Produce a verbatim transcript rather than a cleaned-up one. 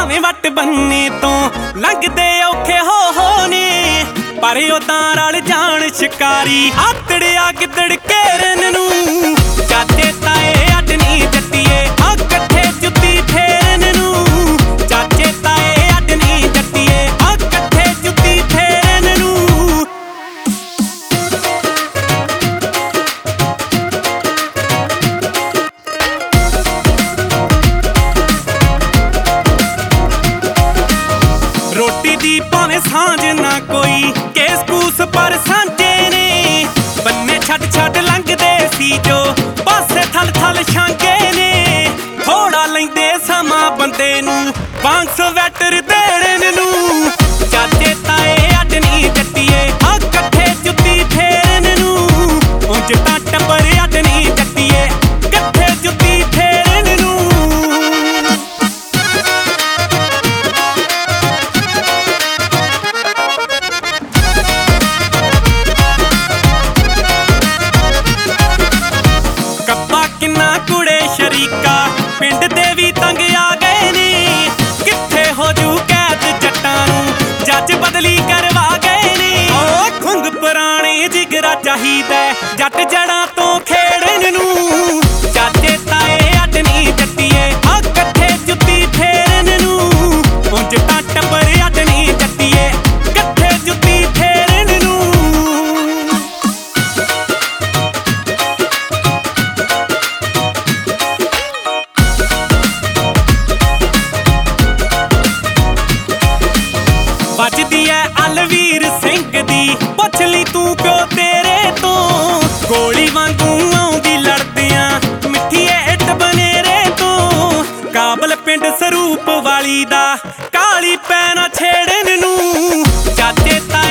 ਭਾਵੇਂ ਵੱਟ ਬੰਨੇ ਤੋਂ ਲੰਘਦੇ ਔਖੇ ਹੋ ਹੋ ਨੇ, ਪਰ ਉਹ ਤਾਂ ਰਲ ਜਾਣ ਸ਼ਿਕਾਰੀ ਆਤੜਿਆ ਗਿੱਦੜ ਘੇਰਨ ਨੂੰ। ਚਾਚੇ ਤਾਏ ਅੱਡ ਨੀ ਜੱਟੀਏ ਆ ਇਕੱਠੇ ਜੁੱਤੀ ਫੇਰਨ ਨੂੰ। ਚਾਚੇ ਤਾਏ ਅੱਡ ਨੀ ਜੱਟੀਏ ਆ ਇਕੱਠੇ ਜੁੱਤੀ ਫੇਰਨ ਨੂੰ। ਰੋਟੀ ਦੀ ਭਾਵੇਂ ਸਾਂਝ ਨਾ ਕੋਈ ਕੇਸ ਕੂਸ ਪਰ ਸਾਂਝੇ ਨੇ, ਬੰਨੇ ਛੱਡ ਛੱਡ ਲੰਘਦੇ ਸੀ ਜੋ ਪਾਸੇ ਥਲ ਥਲ ਛਾਂਗੇ ਨੇ। ਥੋੜਾ ਲੈਂਦੇ ਸਮਾਂ ਬੰਦੇ ਨੂੰ ਵਾਂਗ ਸਵੈਟਰ ਦੇਣ ਨੂੰ। ਚਾਚੇ ਤਾਏ ਅੱਡ ਨੀ ਜੱਟੀਏ ਆ ਇਕੱਠੇ ਜੁੱਤੀ ਫੇਰਨ ਨੂੰ। ਉਂਝ ਤਾਂ ਟੱਬਰ ਅੱਡ ਨੀ ਜੱਟੀਏ ਇਕੱਠੇ ਜੁੱਤੀ ਫੇਰਨ ਨੂੰ। ਕਿੰਨਾ ਕੁੜੇ ਸ਼ਰੀਕਾ ਪਿੰਡ ਦੇ ਵੀ ਤੰਗ ਆ ਗਏ ਨੇ, ਕਿੱਥੇ ਹੋ ਜੂ ਕੈਦ ਜੱਟਾਂ ਨੂੰ ਜੱਜ ਬਦਲੀ ਕਰਵਾ ਗਏ ਨੇ। ਓ ਖੁੰਗ ਪੁਰਾਣੇ ਜਿਗਰਾ ਚਾਹੀਦਾ ਜੱਟ ਜੜਾਂ ਤੋਂ ਖੇੜਨ ਨੂੰ। ਚਾਚੇ ਤਾਏ ਅੱਡ ਨੀ ਜੱਟੀਏ ਆ ਇਕੱਠੇ ਜੁੱਤੀ ਫੇਰਨ ਨੂੰ। ਉਂਝ ਤਾਂ ਟੱਬਰ ਅੱਡ ਨੀ ਜੱਟੀਏ ਇਕੱਠੇ ਜੁੱਤੀ ਫੇਰਨ ਨੂੰ। ਵੱਜਦੀ ਐ ਅਲਵੀਰ ਸਿੰਘ ਦੀ ਪੁੱਛ ਲਈ ਤੂੰ ਕਿਉਂ ਤੇਰੇ ਤੋਂ। ਗੋਲੀ ਵਾਂਗੂ ਆਉਂਦੀ ਲੜਦਿਆਂ ਮਿੱਠੀ ਐ ਇੱਟ ਬਨੇਰੇ ਤੋਂ। ਕਾਬਲ ਪਿੰਡ ਸਰੂਪ ਵਾਲੀ ਦਾ ਕਾਲੀ ਪੈਣਾ ਛੇੜਨ ਨੂੰ। ਚਾਚੇ ਤਾਏ